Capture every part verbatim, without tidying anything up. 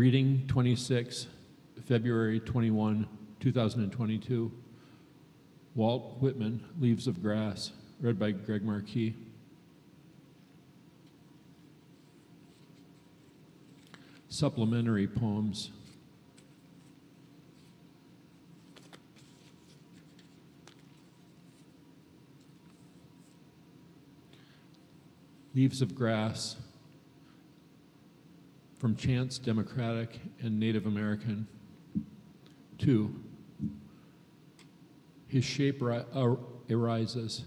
Reading twenty-six, February twenty-first, two thousand twenty-two. Walt Whitman, Leaves of Grass, read by Greg Marquis. Supplementary poems. Leaves of Grass, from Chants Democratic and Native American. Two, his shape ri- ar- arises.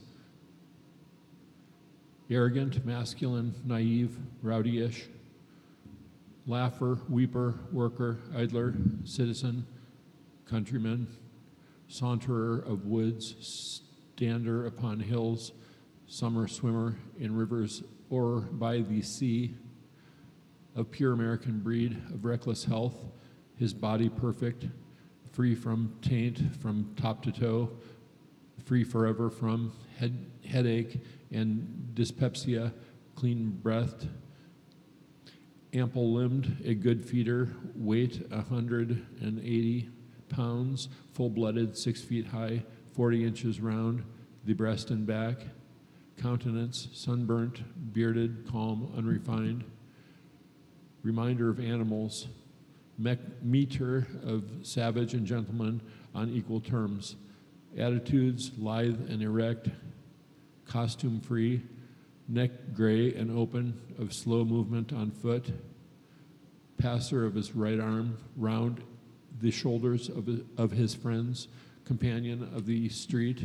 Arrogant, masculine, naive, rowdy-ish. Laugher, weeper, worker, idler, citizen, countryman, saunterer of woods, stander upon hills, summer swimmer in rivers or by the sea, of pure American breed, of reckless health, his body perfect, free from taint from top to toe, free forever from head, headache and dyspepsia, clean-breathed, ample-limbed, a good feeder, weight one hundred eighty pounds, full-blooded, six feet high, forty inches round, the breast and back, countenance, sunburnt, bearded, calm, unrefined, reminder of animals, me- meter of savage and gentleman on equal terms, attitudes lithe and erect, costume free, neck gray and open, of slow movement on foot, passer of his right arm round the shoulders of his, of his friends, companion of the street,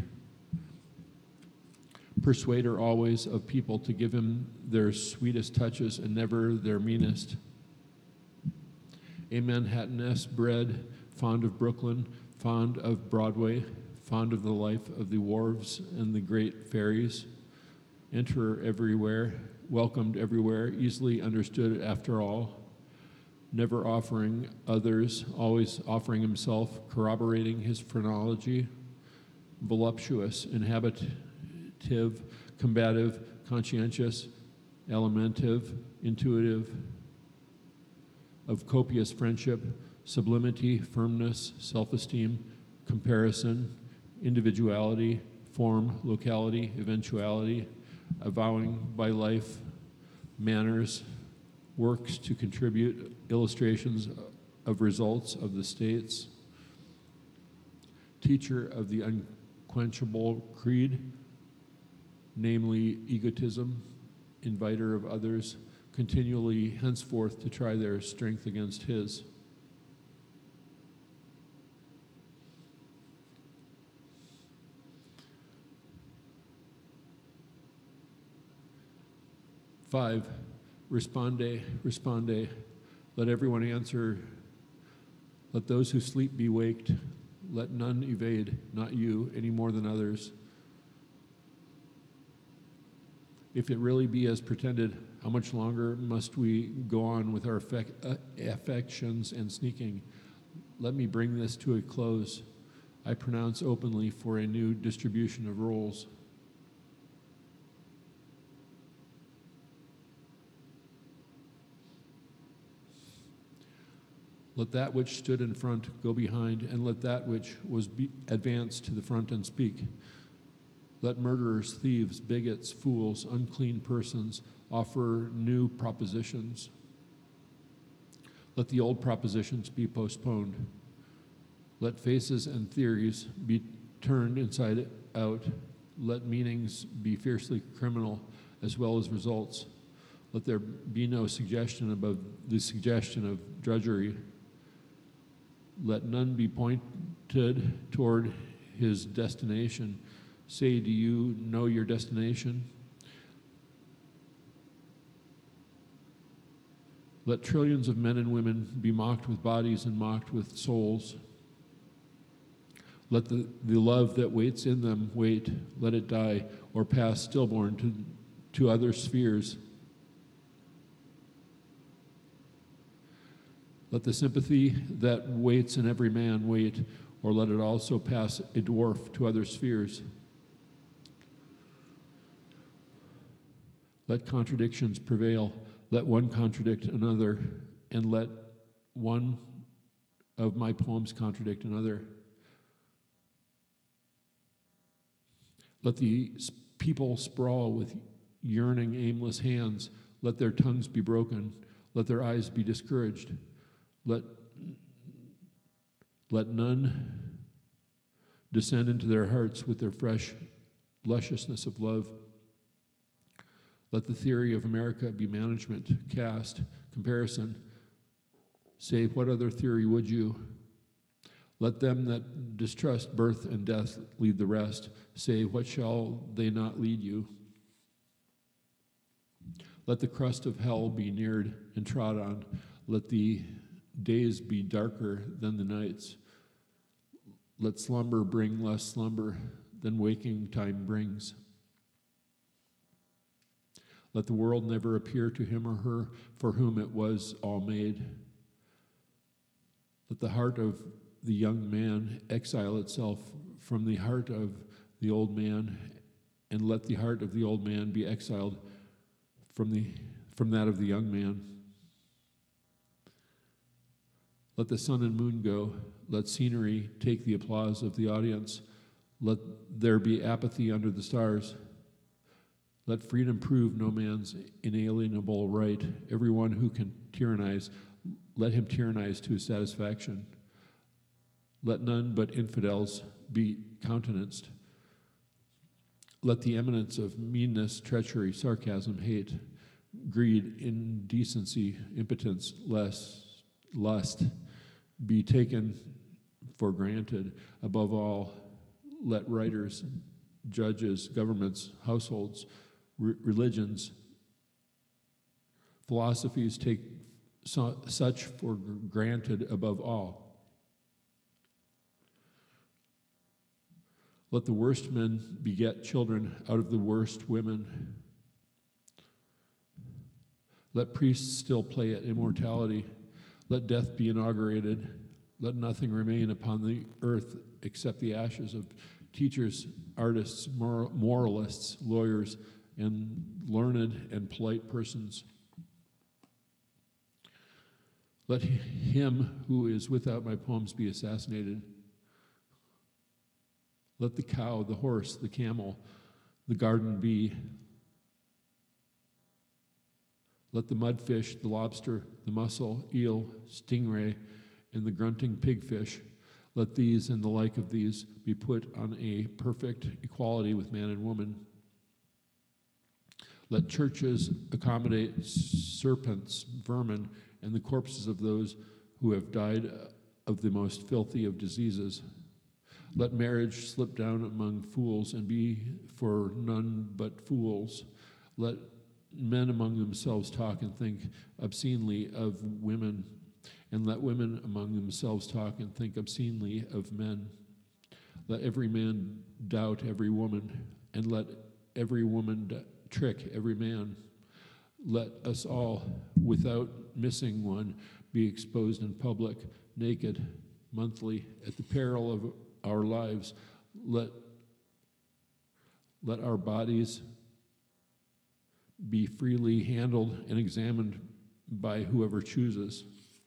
persuader always of people to give him their sweetest touches and never their meanest. A Manhattaness bred, fond of Brooklyn, fond of Broadway, fond of the life of the wharves and the great ferries, enterer everywhere, welcomed everywhere, easily understood after all, never offering others, always offering himself, corroborating his phrenology, voluptuous, inhabitive, combative, conscientious, alimentive, intuitive, of copious friendship, sublimity, firmness, self-esteem, comparison, individuality, form, locality, eventuality, avowing by life, manners, works to contribute, illustrations of results of the states, teacher of the unquenchable creed, namely egotism, inviter of others, continually henceforth to try their strength against his. Five, responde, responde, let everyone answer, let those who sleep be waked, let none evade, not you, any more than others. If it really be as pretended, how much longer must we go on with our affect, uh, affections and sneaking? Let me bring this to a close. I pronounce openly for a new distribution of roles. Let that which stood in front go behind, and let that which was be- advanced to the front and speak. Let murderers, thieves, bigots, fools, unclean persons offer new propositions. Let the old propositions be postponed. Let faces and theories be turned inside out. Let meanings be fiercely criminal as well as results. Let there be no suggestion above the suggestion of drudgery. Let none be pointed toward his destination. Say, do you know your destination? Let trillions of men and women be mocked with bodies and mocked with souls. Let the, the love that waits in them wait, let it die, or pass stillborn to, to other spheres. Let the sympathy that waits in every man wait, or let it also pass a dwarf to other spheres. Let contradictions prevail. Let one contradict another, and let one of my poems contradict another. Let the people sprawl with yearning, aimless hands. Let their tongues be broken. Let their eyes be discouraged. Let, let none descend into their hearts with their fresh lusciousness of love. Let the theory of America be management, caste, comparison. Say, what other theory would you? Let them that distrust birth and death lead the rest. Say, what shall they not lead you? Let the crust of hell be neared and trod on. Let the days be darker than the nights. Let slumber bring less slumber than waking time brings. Let the world never appear to him or her for whom it was all made. Let the heart of the young man exile itself from the heart of the old man, and let the heart of the old man be exiled from the from that of the young man. Let the sun and moon go. Let scenery take the applause of the audience. Let there be apathy under the stars. Let freedom prove no man's inalienable right. Everyone who can tyrannize, let him tyrannize to his satisfaction. Let none but infidels be countenanced. Let the eminence of meanness, treachery, sarcasm, hate, greed, indecency, impotence, less, lust be taken for granted. Above all, let writers, judges, governments, households, re- religions, philosophies take so, such for granted above all. Let the worst men beget children out of the worst women. Let priests still play at immortality. Let death be inaugurated. Let nothing remain upon the earth except the ashes of teachers, artists, mor- moralists, lawyers, and learned and polite persons. Let him who is without my poems be assassinated. Let the cow, the horse, the camel, the garden bee. Let the mudfish, the lobster, the mussel, eel, stingray, and the grunting pigfish, let these and the like of these be put on a perfect equality with man and woman. Let churches accommodate serpents, vermin, and the corpses of those who have died of the most filthy of diseases. Let marriage slip down among fools and be for none but fools. Let men among themselves talk and think obscenely of women, and let women among themselves talk and think obscenely of men. Let every man doubt every woman, and let every woman d- trick every man. Let us all, without missing one, be exposed in public, naked, monthly, at the peril of our lives. Let, let our bodies be freely handled and examined by whoever chooses.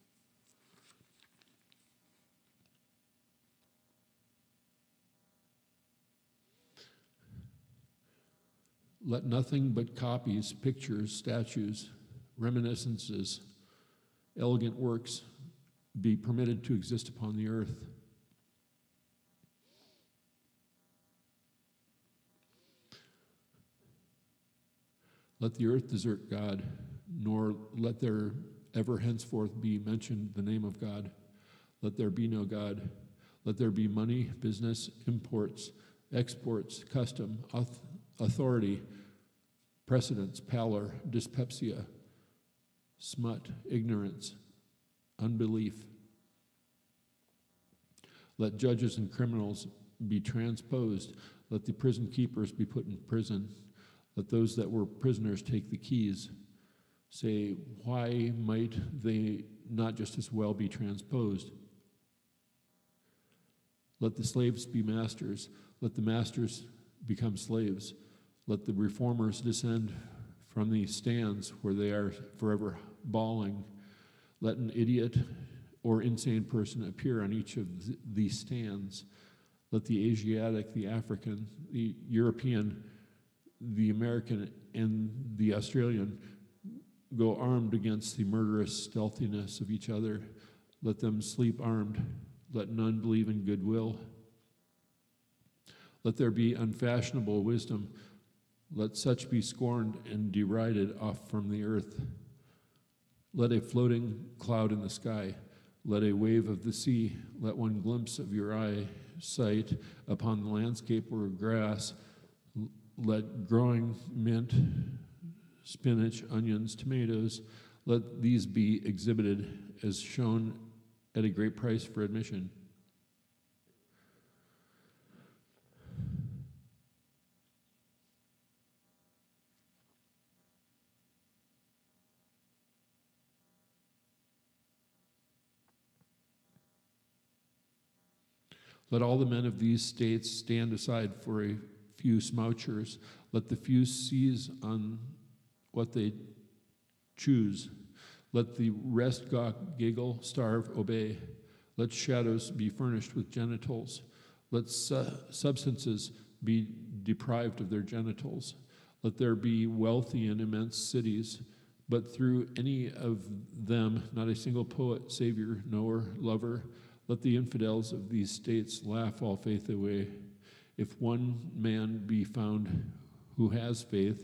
Let nothing but copies, pictures, statues, reminiscences, elegant works be permitted to exist upon the earth. Let the earth desert God, nor let there ever henceforth be mentioned the name of God. Let there be no God. Let there be money, business, imports, exports, custom, authority, precedence, pallor, dyspepsia, smut, ignorance, unbelief. Let judges and criminals be transposed. Let the prison keepers be put in prison. Let those that were prisoners take the keys. Say, why might they not just as well be transposed? Let the slaves be masters. Let the masters become slaves. Let the reformers descend from the stands where they are forever bawling. Let an idiot or insane person appear on each of th- these stands. Let the Asiatic, the African, the European, the American, and the Australian go armed against the murderous stealthiness of each other. Let them sleep armed. Let none believe in goodwill. Let there be unfashionable wisdom. Let such be scorned and derided off from the earth. Let a floating cloud in the sky. Let a wave of the sea. Let one glimpse of your eye sight upon the landscape or grass. Let growing mint, spinach, onions, tomatoes, let these be exhibited as shown at a great price for admission. Let all the men of these states stand aside for a few smouchers. Let the few seize on what they choose. Let the rest gawk, giggle, starve, obey. Let shadows be furnished with genitals. Let su- substances be deprived of their genitals. Let there be wealthy and immense cities, but through any of them not a single poet, savior, knower, lover. Let the infidels of these states laugh all faith away. If one man be found who has faith,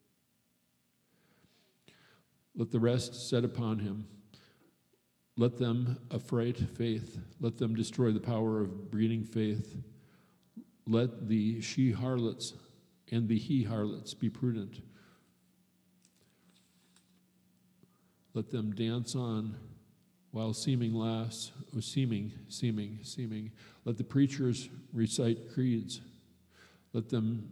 let the rest set upon him. Let them affright faith. Let them destroy the power of breeding faith. Let the she-harlots and the he-harlots be prudent. Let them dance on while seeming lasts, or seeming, seeming, seeming. Let the preachers recite creeds. Let them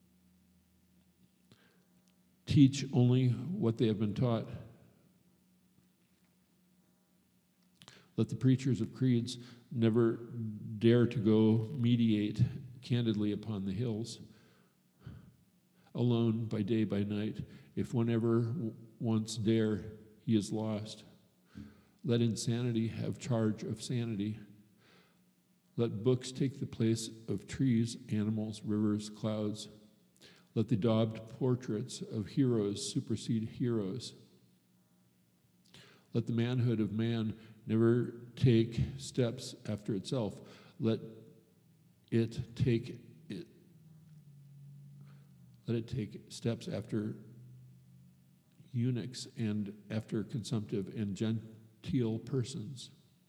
teach only what they have been taught. Let the preachers of creeds never dare to go mediate candidly upon the hills, alone by day, by night. If one ever once dare, he is lost. Let insanity have charge of sanity. Let books take the place of trees, animals, rivers, clouds. Let the daubed portraits of heroes supersede heroes. Let the manhood of man never take steps after itself. Let it take it. Let it take steps after eunuchs and after consumptive and genteel persons.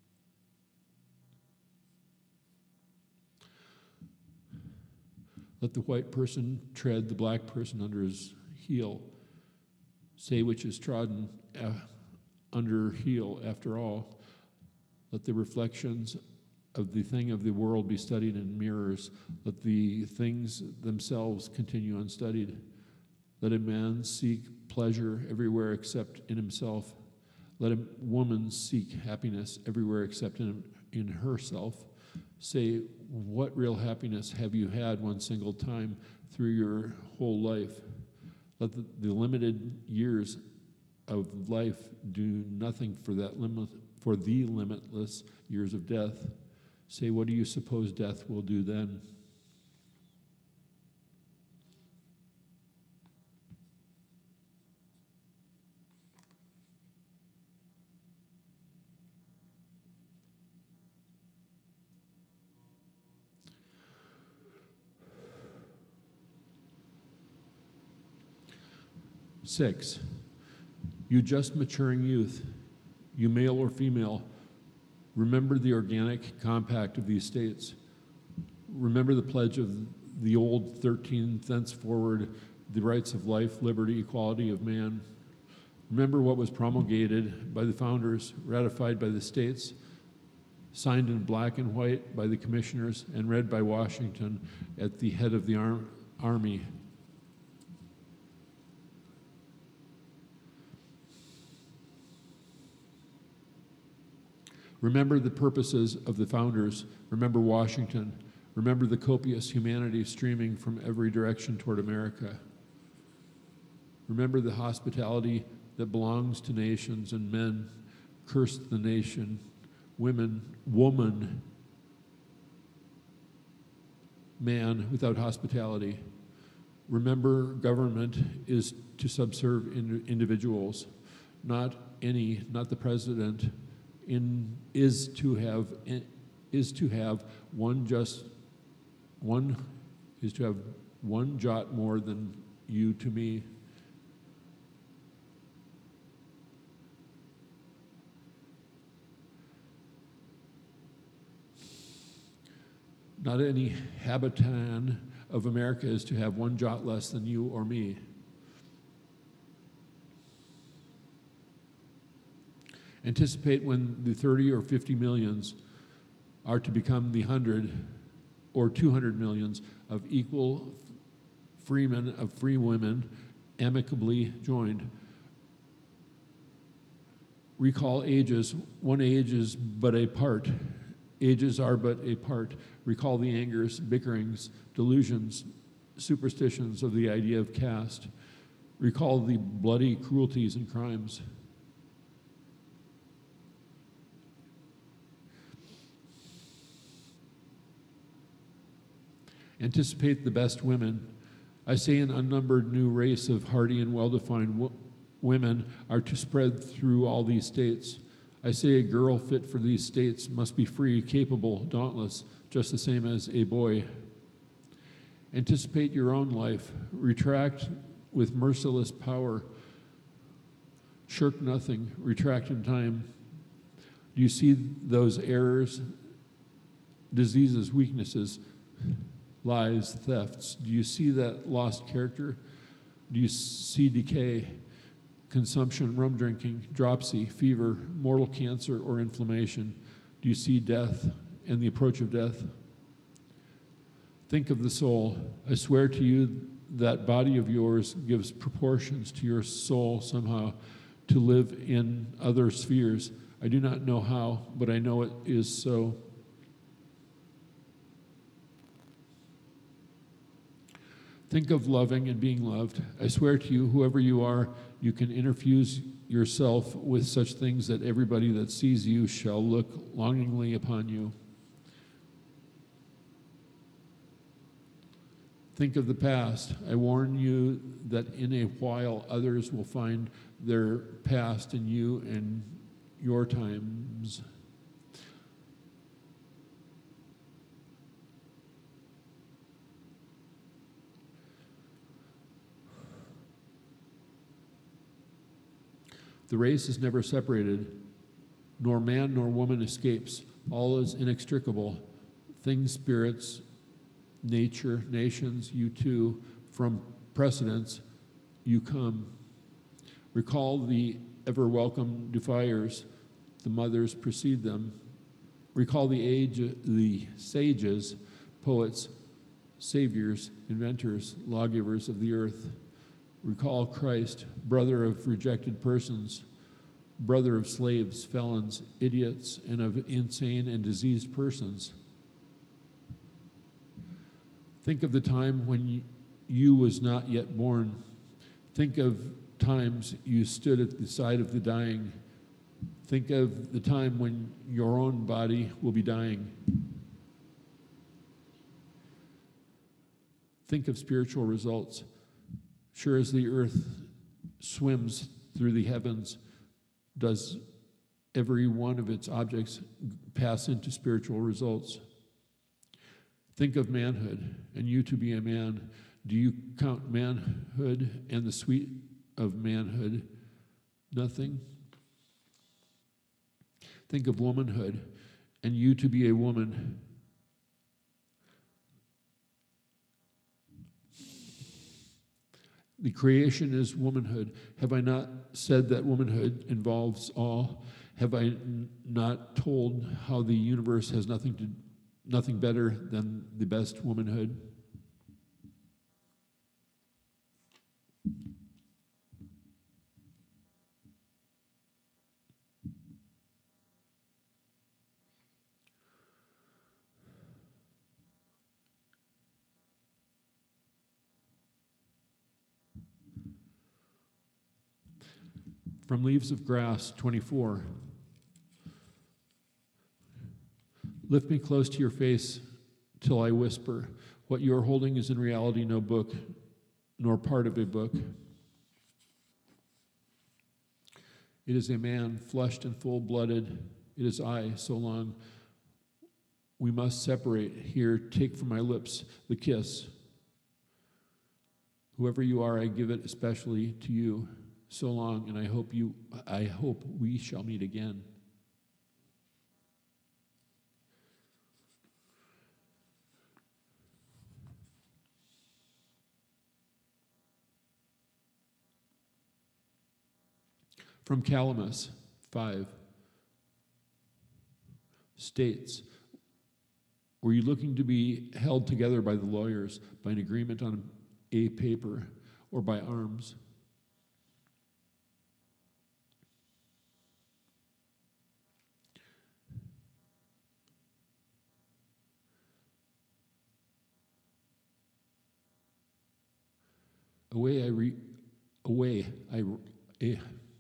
Let the white person tread the black person under his heel. Say which is trodden uh, under heel after all. Let the reflections of the thing of the world be studied in mirrors. Let the things themselves continue unstudied. Let a man seek pleasure everywhere except in himself. Let a woman seek happiness everywhere except in, in herself. Say, what real happiness have you had one single time through your whole life? Let the, the limited years of life do nothing for that limit, for the limitless years of death. Say, what do you suppose death will do then? Six, you just maturing youth, you male or female, remember the organic compact of these states. Remember the pledge of the old thirteen, thenceforward, the rights of life, liberty, equality of man. Remember what was promulgated by the founders, ratified by the states, signed in black and white by the commissioners, and read by Washington at the head of the ar- army. Remember the purposes of the founders. Remember Washington. Remember the copious humanity streaming from every direction toward America. Remember the hospitality that belongs to nations, and men cursed the nation women, woman, man without hospitality. Remember, government is to subserve in, individuals, not any, not the president, in, is to have, is to have one just, one, is to have one jot more than you to me. Not any habitant of America is to have one jot less than you or me. Anticipate when the thirty or fifty millions are to become the hundred or two hundred millions of equal freemen, of free women, amicably joined. Recall ages. One age is but a part. Ages are but a part. Recall the angers, bickerings, delusions, superstitions of the idea of caste. Recall the bloody cruelties and crimes. Anticipate the best women. I say an unnumbered new race of hardy and well-defined w- women are to spread through all these states. I say a girl fit for these states must be free, capable, dauntless, just the same as a boy. Anticipate your own life. Retract with merciless power. Shirk nothing. Retract in time. Do you see those errors, diseases, weaknesses, lies, thefts? Do you see that lost character? Do you see decay, consumption, rum drinking, dropsy, fever, mortal cancer, or inflammation? Do you see death and the approach of death? Think of the soul. I swear to you that body of yours gives proportions to your soul somehow to live in other spheres. I do not know how, but I know it is so. Think of loving and being loved. I swear to you, whoever you are, you can interfuse yourself with such things that everybody that sees you shall look longingly upon you. Think of the past. I warn you that in a while others will find their past in you and your times. The race is never separated, nor man nor woman escapes. All is inextricable. Things, spirits, nature, nations, you too, from precedence, you come. Recall the ever welcome defiers, the mothers precede them. Recall the age, the sages, poets, saviors, inventors, lawgivers of the earth. Recall Christ, brother of rejected persons, brother of slaves, felons, idiots, and of insane and diseased persons. Think of the time when you was not yet born. Think of times you stood at the side of the dying. Think of the time when your own body will be dying. Think of spiritual results. Sure as the earth swims through the heavens, does every one of its objects pass into spiritual results. Think of manhood, and you to be a man. Do you count manhood and the sweet of manhood nothing? Think of womanhood, and you to be a woman. The creation is womanhood. Have I not said that womanhood involves all? Have I n- not told how the universe has nothing to, nothing better than the best womanhood? From Leaves of Grass, twenty-four. Lift me close to your face till I whisper. What you are holding is in reality no book, nor part of a book. It is a man, flushed and full-blooded. It is I, so long. We must separate. Here, take from my lips the kiss. Whoever you are, I give it especially to you. So long, and I hope you, I hope we shall meet again. From Calamus, five. States, were you looking to be held together by the lawyers, by an agreement on a paper, or by arms? Away I re, away I, eh,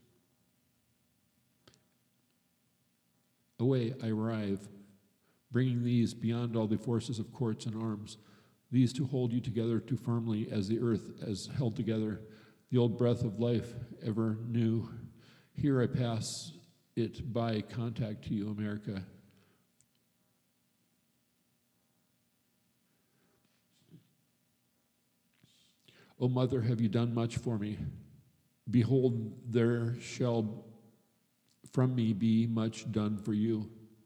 away I arrive, bringing these beyond all the forces of courts and arms, these to hold you together too firmly as the earth as held together, the old breath of life ever new. Here I pass it by contact to you, America. O mother, have you done much for me? Behold, there shall from me be much done for you.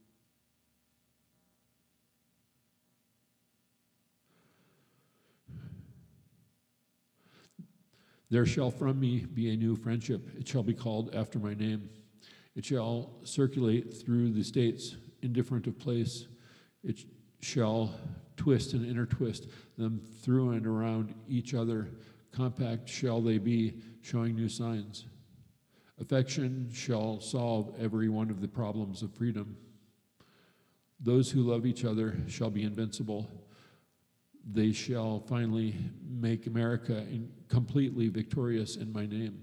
There shall from me be a new friendship. It shall be called after my name. It shall circulate through the states, indifferent of place. It shall twist and intertwist them through and around each other. Compact shall they be, showing new signs. Affection shall solve every one of the problems of freedom. Those who love each other shall be invincible. They shall finally make America in completely victorious in my name.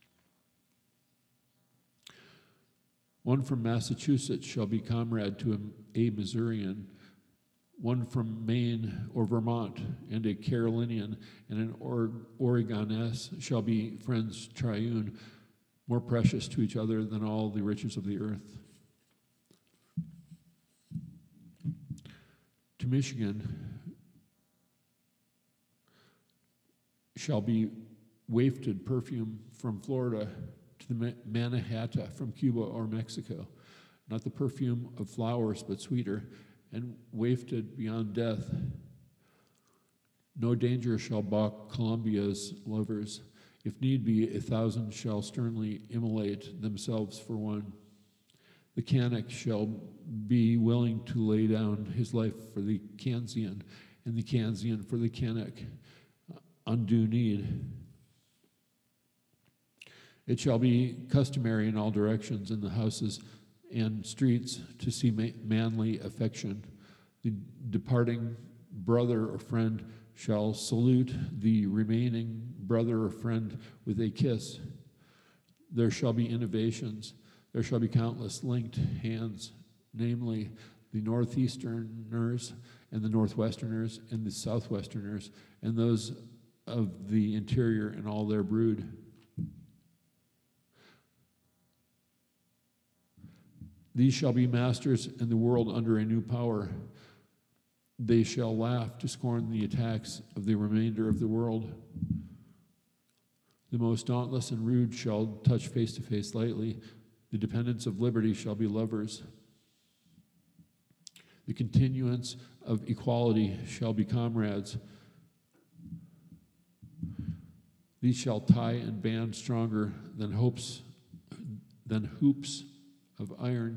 One from Massachusetts shall be comrade to a, a Missourian. One from Maine or Vermont and a Carolinian and an or- Oregonese shall be friends triune, more precious to each other than all the riches of the earth. To Michigan shall be wafted perfume from Florida to the Mannahatta from Cuba or Mexico, not the perfume of flowers but sweeter, and wafted beyond death. No danger shall balk Columbia's lovers. If need be, a thousand shall sternly immolate themselves for one. The Kanak shall be willing to lay down his life for the Kansian, and the Kansian for the Kanak. Undue need. It shall be customary in all directions in the houses and streets to see ma- manly affection. The departing brother or friend shall salute the remaining brother or friend with a kiss. There shall be innovations. There shall be countless linked hands, namely the northeasterners and the northwesterners and the southwesterners and those of the interior and all their brood. These shall be masters in the world under a new power. They shall laugh to scorn the attacks of the remainder of the world. The most dauntless and rude shall touch face to face lightly. The dependents of liberty shall be lovers. The continuance of equality shall be comrades. These shall tie and band stronger than hopes, than hoops of iron.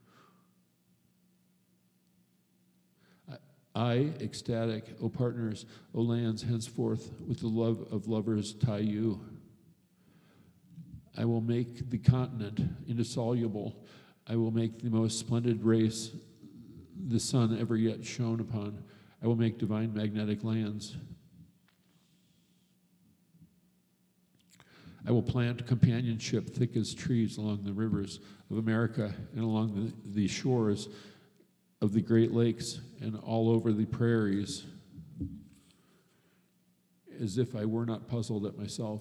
I, ecstatic, O partners, O lands, henceforth with the love of lovers tie you. I will make the continent indissoluble. I will make the most splendid race the sun ever yet shone upon. I will make divine magnetic lands. I will plant companionship thick as trees along the rivers of America and along the, the shores of the Great Lakes and all over the prairies, as if I were not puzzled at myself.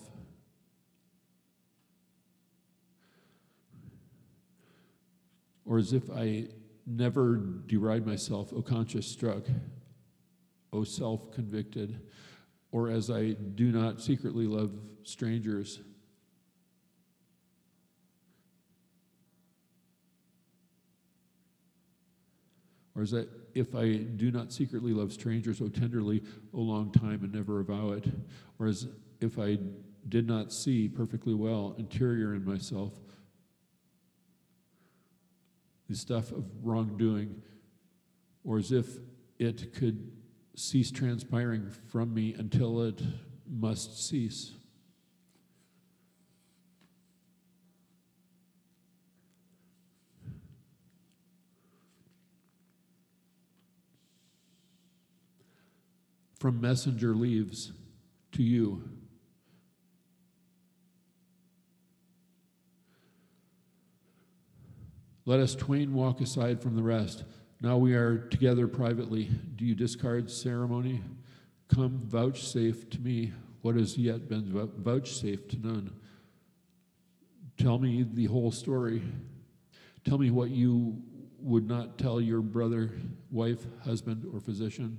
Or as if I never deride myself, O conscious struck, O self-convicted, or as I do not secretly love strangers. Or as I, if I do not secretly love strangers, O tenderly, O long time, and never avow it. Or as if I did not see perfectly well, interior in myself, the stuff of wrongdoing, or as if it could cease transpiring from me until it must cease. From messenger leaves to you. Let us twain walk aside from the rest. Now we are together privately. Do you discard ceremony? Come, vouchsafe to me what has yet been vouchsafed to none. Tell me the whole story. Tell me what you would not tell your brother, wife, husband, or physician.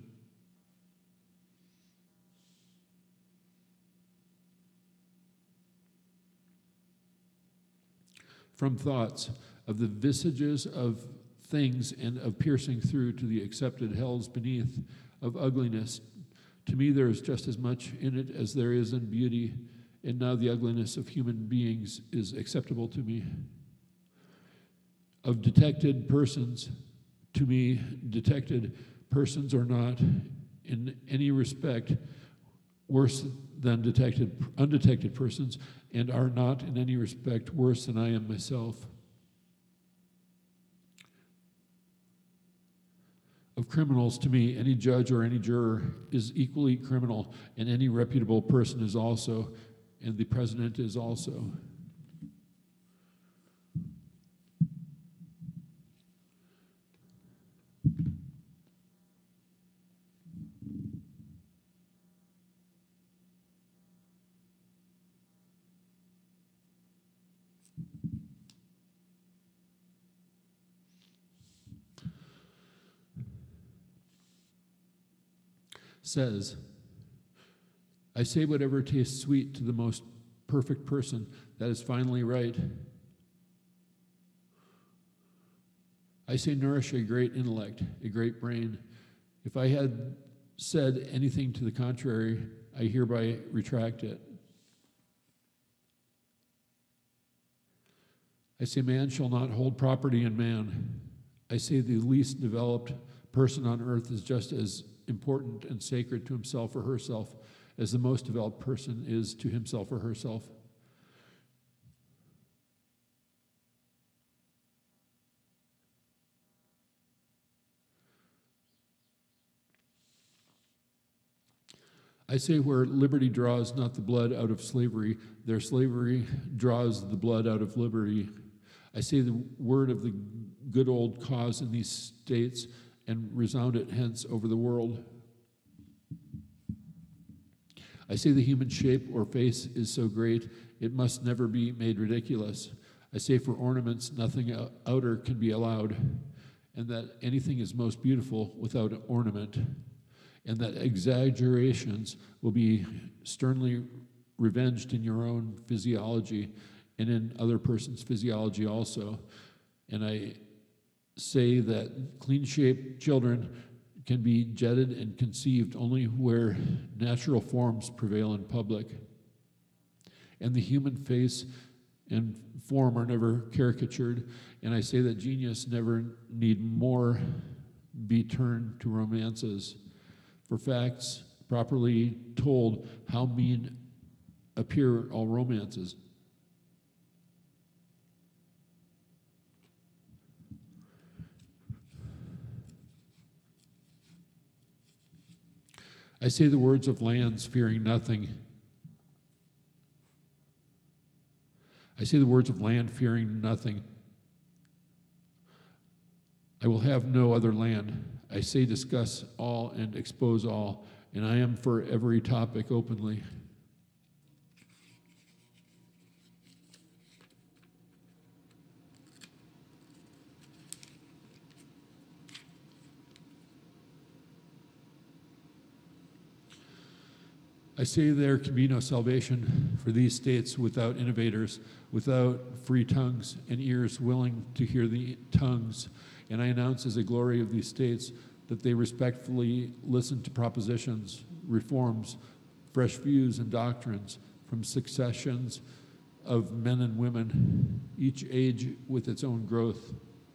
From thoughts of the visages of things and of piercing through to the accepted hells beneath, of ugliness. To me there is just as much in it as there is in beauty, and now the ugliness of human beings is acceptable to me. Of detected persons, to me, detected persons are not in any respect worse than detected, undetected persons, and are not in any respect worse than I am myself. Of criminals, to me, any judge or any juror is equally criminal, and any reputable person is also, and the president is also. Says, I say whatever tastes sweet to the most perfect person, that is finally right. I say nourish a great intellect, a great brain. If I had said anything to the contrary, I hereby retract it. I say man shall not hold property in man. I say the least developed person on earth is just as important and sacred to himself or herself as the most developed person is to himself or herself. I say where liberty draws not the blood out of slavery, their slavery draws the blood out of liberty. I say the word of the good old cause in these states and resound it hence over the world. I say the human shape or face is so great, it must never be made ridiculous. I say for ornaments, nothing outer can be allowed, and that anything is most beautiful without ornament, and that exaggerations will be sternly revenged in your own physiology and in other person's physiology also. And I say that clean-shaped children can be jetted and conceived only where natural forms prevail in public. And the human face and form are never caricatured. And I say that genius never need more be turned to romances. For facts, properly told, how mean appear all romances. I say the words of lands, fearing nothing. I say the words of land, fearing nothing. I will have no other land. I say discuss all and expose all, and I am for every topic openly. I say there can be no salvation for these states without innovators, without free tongues and ears willing to hear the tongues. And I announce as a glory of these states that they respectfully listen to propositions, reforms, fresh views and doctrines from successions of men and women, each age with its own growth.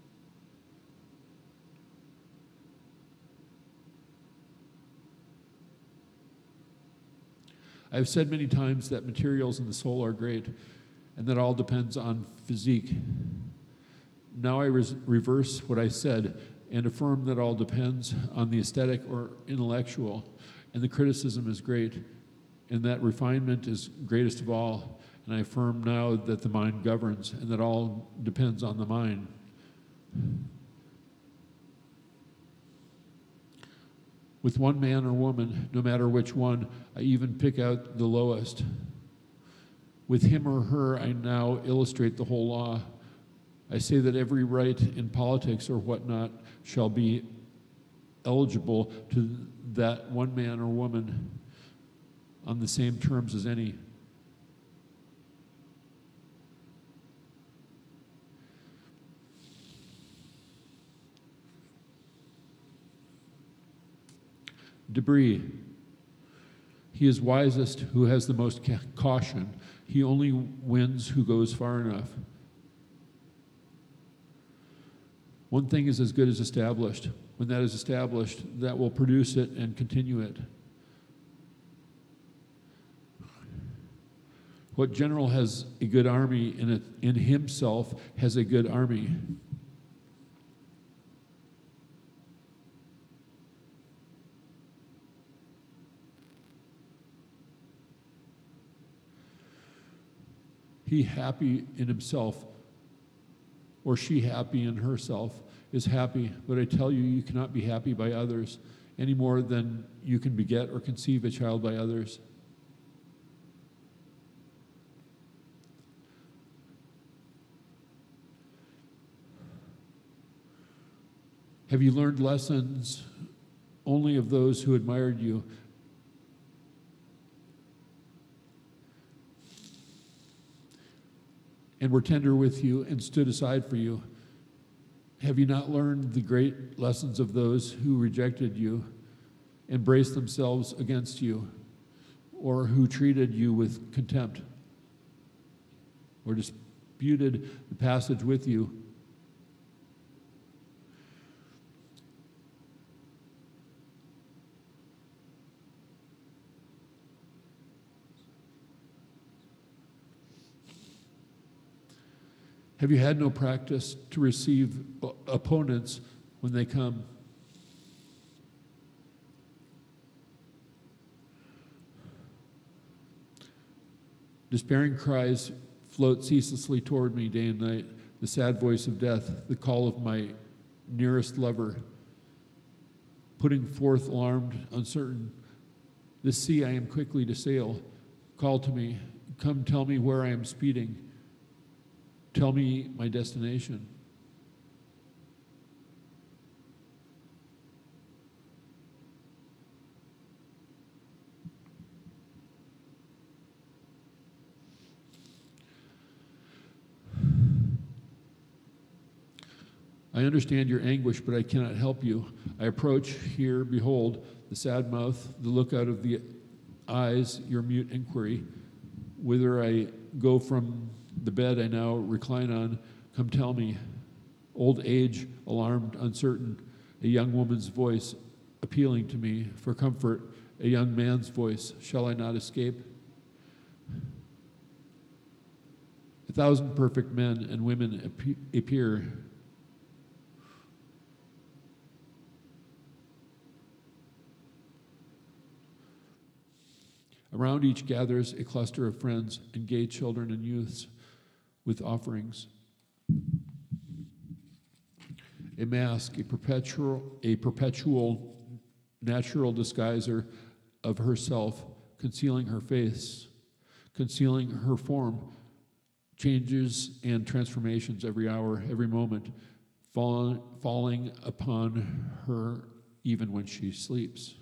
I've said many times that materials in the soul are great and that all depends on physique. Now I res- reverse what I said and affirm that all depends on the aesthetic or intellectual, and the criticism is great, and that refinement is greatest of all, and I affirm now that the mind governs and that all depends on the mind. With one man or woman, no matter which one, I even pick out the lowest. With him or her, I now illustrate the whole law. I say that every right in politics or whatnot shall be eligible to that one man or woman on the same terms as any. Debris. He is wisest who has the most ca- caution. He only wins who goes far enough. One thing is as good as established. When that is established, that will produce it and continue it. What general has a good army in it, in himself has a good army. He happy in himself, or she happy in herself, is happy. But I tell you, you cannot be happy by others any more than you can beget or conceive a child by others. Have you learned lessons only of those who admired you? And were tender with you and stood aside for you? Have you not learned the great lessons of those who rejected you, embraced themselves against you, or who treated you with contempt, or disputed the passage with you? Have you had no practice to receive opponents when they come? Despairing cries float ceaselessly toward me day and night, the sad voice of death, the call of my nearest lover, putting forth alarmed, uncertain, this sea I am quickly to sail. Call to me, come tell me where I am speeding. Tell me my destination. I understand your anguish, but I cannot help you. I approach here, behold, the sad mouth, the look out of the eyes, your mute inquiry. Whither I go from the bed I now recline on, come tell me. Old age, alarmed, uncertain, a young woman's voice appealing to me for comfort, a young man's voice, shall I not escape? A thousand perfect men and women appear. Around each gathers a cluster of friends and gay children and youths with offerings. a mask, a perpetual, a perpetual natural disguiser of herself, concealing her face, concealing her form, changes and transformations every hour, every moment, fall, falling upon her even when she sleeps.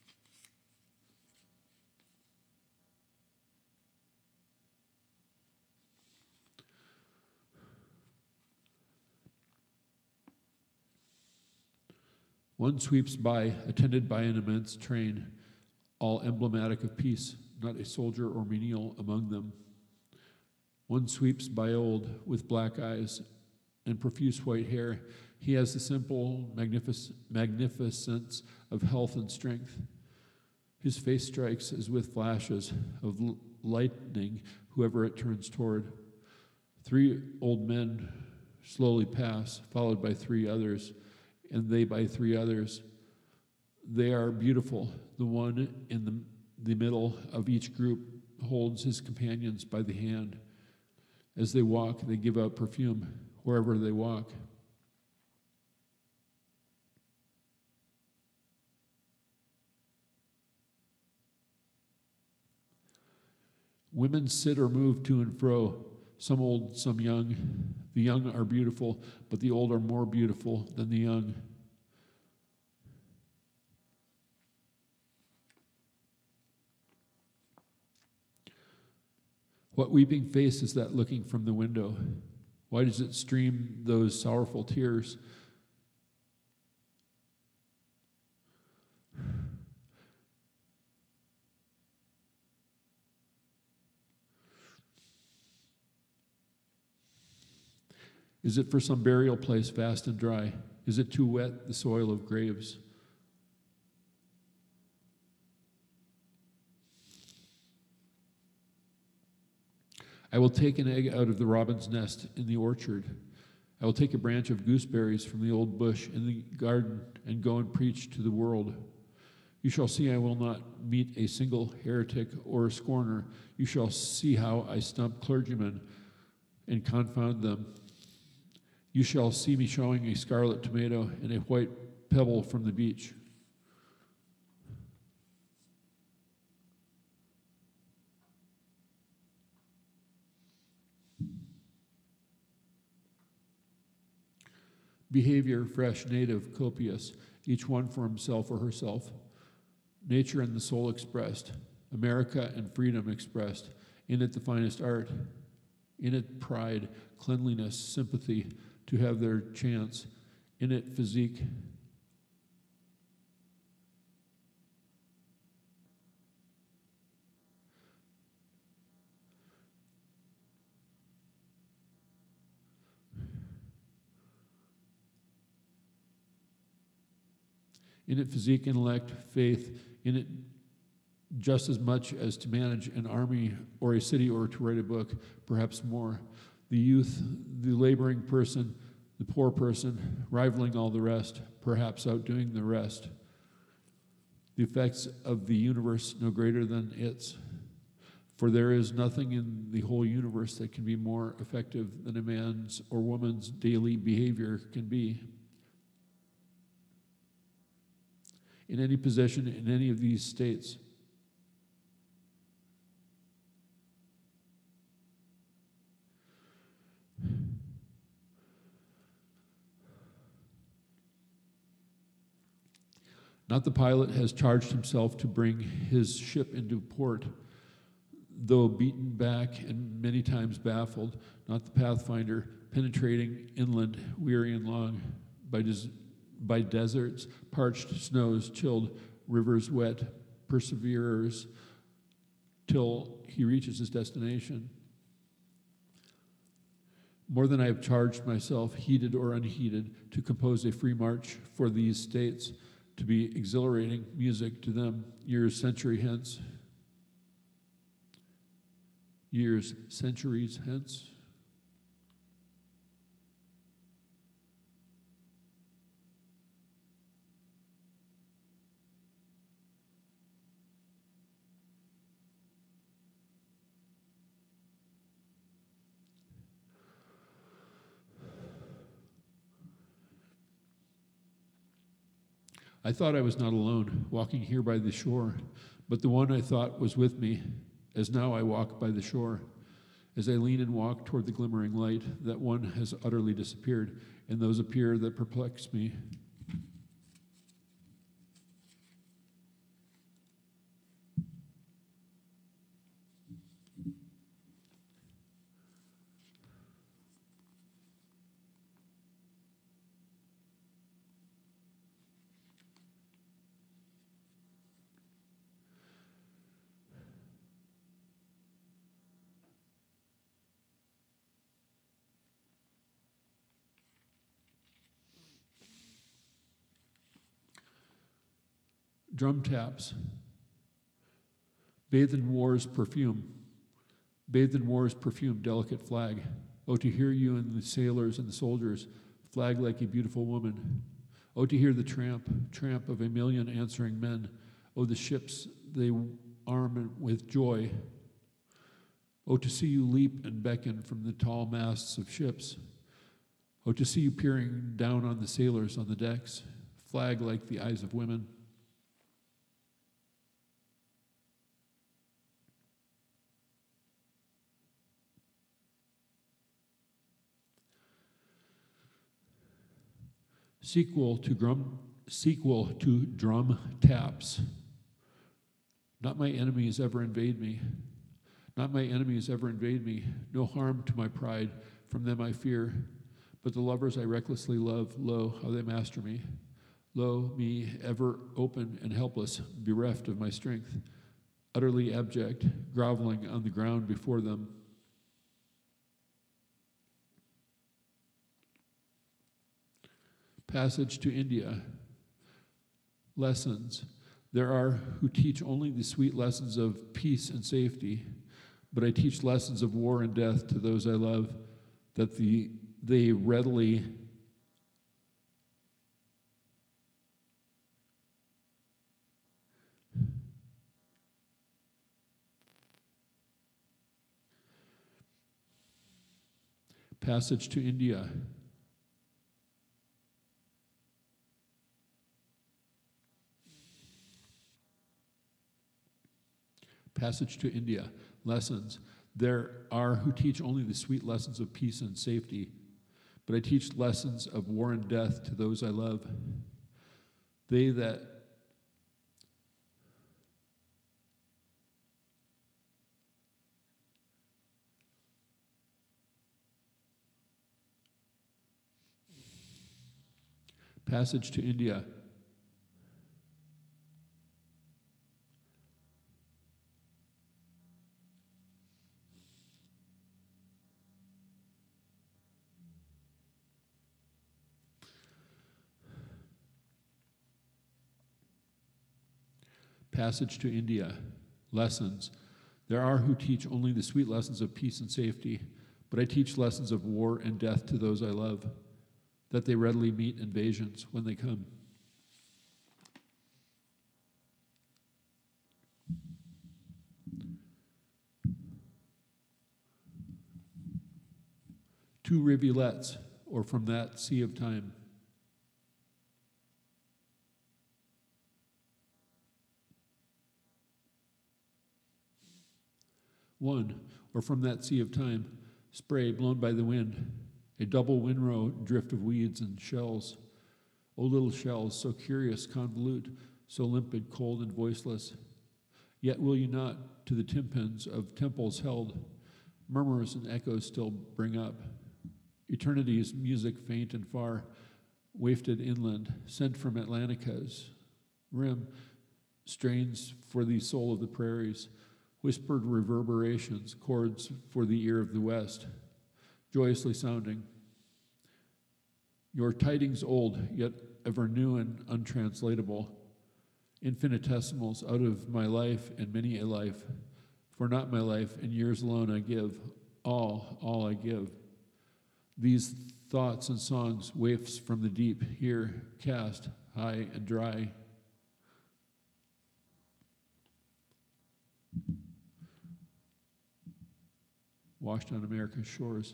One sweeps by, attended by an immense train, all emblematic of peace, not a soldier or menial among them. One sweeps by old, with black eyes and profuse white hair. He has the simple magnific- magnificence of health and strength. His face strikes as with flashes of l- lightning whoever it turns toward. Three old men slowly pass, followed by three others, and they by three others. They are beautiful. The one in the, the middle of each group holds his companions by the hand. As they walk, they give out perfume wherever they walk. Women sit or move to and fro, some old, some young. The young are beautiful, but the old are more beautiful than the young. What weeping face is that looking from the window? Why does it stream those sorrowful tears? Is it for some burial place vast and dry? Is it too wet, the soil of graves? I will take an egg out of the robin's nest in the orchard. I will take a branch of gooseberries from the old bush in the garden and go and preach to the world. You shall see I will not meet a single heretic or scorner. You shall see how I stump clergymen and confound them. You shall see me showing a scarlet tomato and a white pebble from the beach. Behavior, fresh, native, copious, each one for himself or herself. Nature and the soul expressed, America and freedom expressed, in it the finest art, in it pride, cleanliness, sympathy, to have their chance, in it physique. In it physique, intellect, faith, in it just as much as to manage an army or a city or to write a book, perhaps more. The youth, the laboring person, the poor person, rivaling all the rest, perhaps outdoing the rest. The effects of the universe no greater than its. For there is nothing in the whole universe that can be more effective than a man's or woman's daily behavior can be. In any position, in any of these states. Not the pilot has charged himself to bring his ship into port, though beaten back and many times baffled, not the pathfinder penetrating inland, weary and long, by, des- by deserts, parched snows, chilled rivers, wet, perseverers, till he reaches his destination. More than I have charged myself, heeded or unheeded, to compose a free march for these states, to be exhilarating music to them years, century hence. Years, centuries hence. I thought I was not alone, walking here by the shore, but the one I thought was with me, as now I walk by the shore. As I lean and walk toward the glimmering light, that one has utterly disappeared, and those appear that perplex me. Drum taps. Bathed in war's perfume. Bathed in war's perfume, delicate flag. Oh, to hear you and the sailors and the soldiers, flag like a beautiful woman. Oh, to hear the tramp, tramp of a million answering men. Oh, the ships they arm with joy. Oh, to see you leap and beckon from the tall masts of ships. Oh, to see you peering down on the sailors on the decks, flag like the eyes of women. Sequel to drum, sequel to drum taps. Not my enemies ever invade me. Not my enemies ever invade me. No harm to my pride, from them I fear. But the lovers I recklessly love, lo, how they master me. Lo, me ever open and helpless, bereft of my strength, utterly abject, groveling on the ground before them. Passage to India. Lessons. There are who teach only the sweet lessons of peace and safety, but I teach lessons of war and death to those I love, that the, they readily Passage to India. Passage to India. Lessons. There are who teach only the sweet lessons of peace and safety, but I teach lessons of war and death to those I love. They that Passage to India. Passage to India. Lessons. There are who teach only the sweet lessons of peace and safety, but I teach lessons of war and death to those I love, that they readily meet invasions when they come. Two rivulets, or from that sea of time. One, or from that sea of time, spray blown by the wind, a double windrow drift of weeds and shells. O little shells, so curious, convolute, so limpid, cold, and voiceless. Yet will you not, to the tympans of temples held, murmurs and echoes still bring up. Eternity's music faint and far, wafted inland, sent from Atlantica's rim, strains for the soul of the prairies, whispered reverberations, chords for the ear of the west, joyously sounding. Your tidings old, yet ever new and untranslatable, infinitesimals out of my life and many a life, for not my life and years alone I give, all, all I give. These thoughts and songs, waifs from the deep, here cast, high and dry. Washed on America's shores.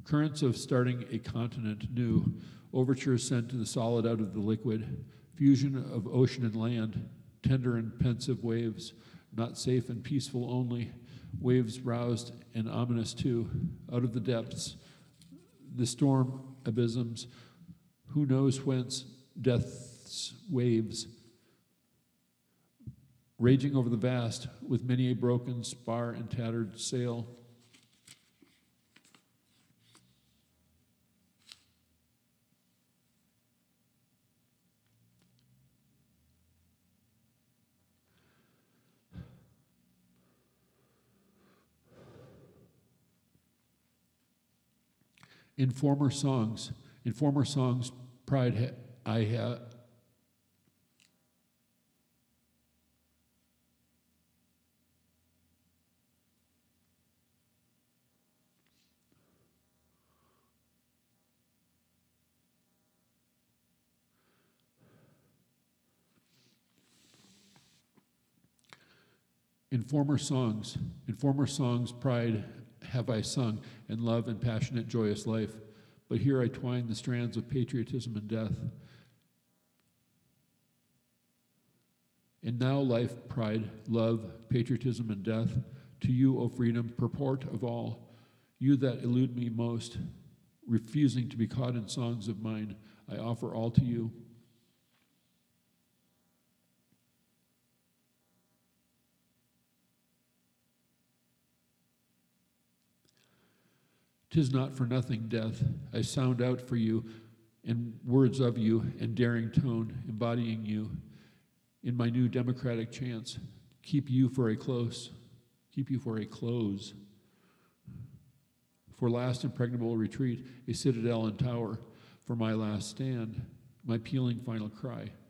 Currents of starting a continent new, overtures sent to the solid out of the liquid, fusion of ocean and land, tender and pensive waves, not safe and peaceful only, waves roused and ominous too, out of the depths, the storm abysms, who knows whence, death's waves, raging over the vast, with many a broken spar and tattered sail. In former songs, in former songs, pride ha- I have. In former songs, in former songs, pride have I sung, and love and passionate, joyous life. But here I twine the strands of patriotism and death. And now life, pride, love, patriotism, and death, to you, O freedom, purport of all, you that elude me most, refusing to be caught in songs of mine, I offer all to you. 'Tis not for nothing, death, I sound out for you in words of you and daring tone, embodying you in my new democratic chants. Keep you for a close, keep you for a close. For last impregnable retreat, a citadel and tower, for my last stand, my pealing final cry.